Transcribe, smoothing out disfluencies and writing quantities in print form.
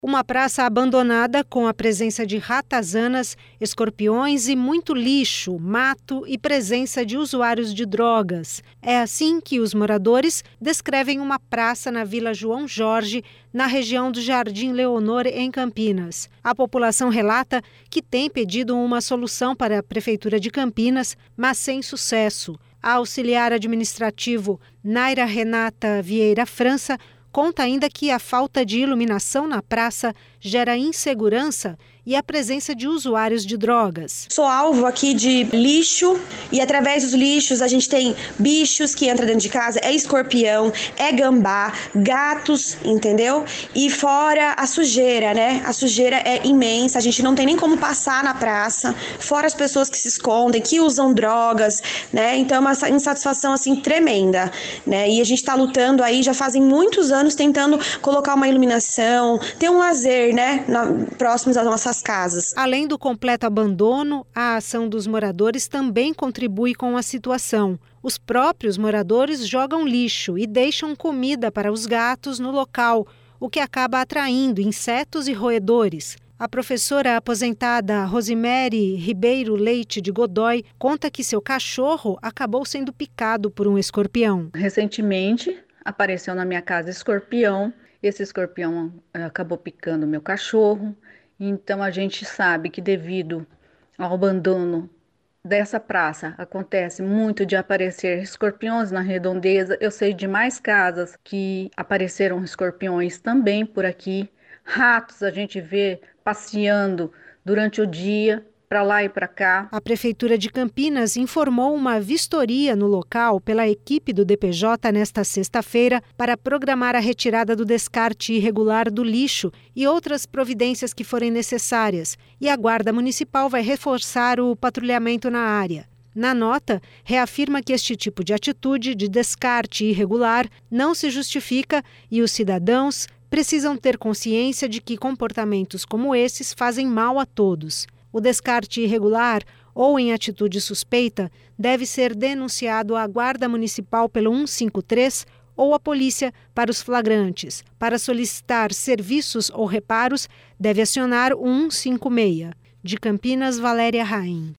Uma praça abandonada com a presença de ratazanas, escorpiões e muito lixo, mato e presença de usuários de drogas. É assim que os moradores descrevem uma praça na Vila João Jorge, na região do Jardim Leonor, em Campinas. A população relata que tem pedido uma solução para a Prefeitura de Campinas, mas sem sucesso. A auxiliar administrativo Naira Renata Vieira França conta ainda que a falta de iluminação na praça gera insegurança e a presença de usuários de drogas. Sou alvo aqui de lixo e através dos lixos a gente tem bichos que entram dentro de casa, é escorpião, é gambá, gatos, entendeu? E fora a sujeira, né? A sujeira é imensa, a gente não tem nem como passar na praça, fora as pessoas que se escondem, que usam drogas, né? Então é uma insatisfação assim tremenda, né? E a gente está lutando aí já fazem muitos anos tentando colocar uma iluminação, ter um lazer, né? Próximos às nossas casas. Além do completo abandono, a ação dos moradores também contribui com a situação. Os próprios moradores jogam lixo e deixam comida para os gatos no local, o que acaba atraindo insetos e roedores. A professora aposentada Rosemary Ribeiro Leite de Godoy conta que seu cachorro acabou sendo picado por um escorpião. Recentemente apareceu na minha casa escorpião. Esse escorpião acabou picando meu cachorro. Então a gente sabe que devido ao abandono dessa praça acontece muito de aparecer escorpiões na redondeza. Eu sei de mais casas que apareceram escorpiões também por aqui. Ratos a gente vê passeando durante o dia, para lá e para cá. A Prefeitura de Campinas informou uma vistoria no local pela equipe do DPJ nesta sexta-feira para programar a retirada do descarte irregular do lixo e outras providências que forem necessárias. E a Guarda Municipal vai reforçar o patrulhamento na área. Na nota, reafirma que este tipo de atitude de descarte irregular não se justifica e os cidadãos precisam ter consciência de que comportamentos como esses fazem mal a todos. O descarte irregular ou em atitude suspeita deve ser denunciado à Guarda Municipal pelo 153 ou à polícia para os flagrantes. Para solicitar serviços ou reparos, deve acionar o 156. De Campinas, Valéria Raim.